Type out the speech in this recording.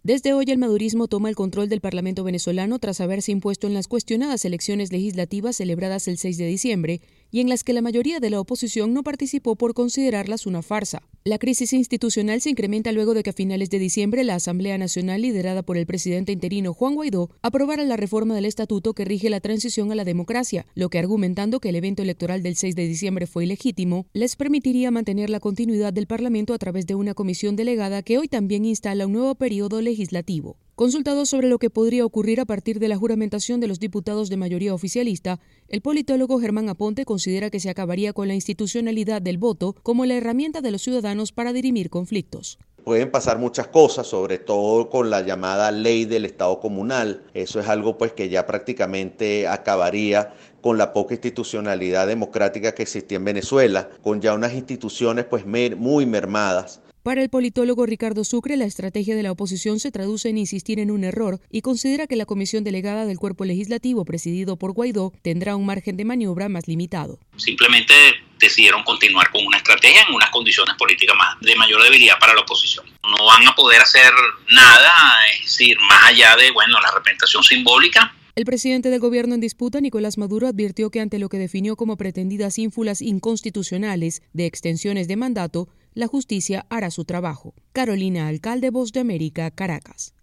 Desde hoy el madurismo toma el control del Parlamento venezolano tras haberse impuesto en las cuestionadas elecciones legislativas celebradas el 6 de diciembre y en las que la mayoría de la oposición no participó por considerarlas una farsa. La crisis institucional se incrementa luego de que a finales de diciembre la Asamblea Nacional, liderada por el presidente interino Juan Guaidó, aprobara la reforma del estatuto que rige la transición a la democracia, lo que, argumentando que el evento electoral del 6 de diciembre fue ilegítimo, les permitiría mantener la continuidad del Parlamento a través de una comisión delegada que hoy también instala un nuevo periodo legislativo. Consultado sobre lo que podría ocurrir a partir de la juramentación de los diputados de mayoría oficialista, el politólogo Germán Aponte considera que se acabaría con la institucionalidad del voto como la herramienta de los ciudadanos para dirimir conflictos. Pueden pasar muchas cosas, sobre todo con la llamada ley del Estado comunal. Eso es algo que ya prácticamente acabaría con la poca institucionalidad democrática que existía en Venezuela, con ya unas instituciones muy mermadas. Para el politólogo Ricardo Sucre, la estrategia de la oposición se traduce en insistir en un error y considera que la comisión delegada del cuerpo legislativo presidido por Guaidó tendrá un margen de maniobra más limitado. Simplemente decidieron continuar con una estrategia en unas condiciones políticas de mayor debilidad para la oposición. No van a poder hacer nada, es decir, más allá de la representación simbólica. El presidente del gobierno en disputa, Nicolás Maduro, advirtió que ante lo que definió como pretendidas ínfulas inconstitucionales de extensiones de mandato, la justicia hará su trabajo. Carolina Alcalde, Voz de América, Caracas.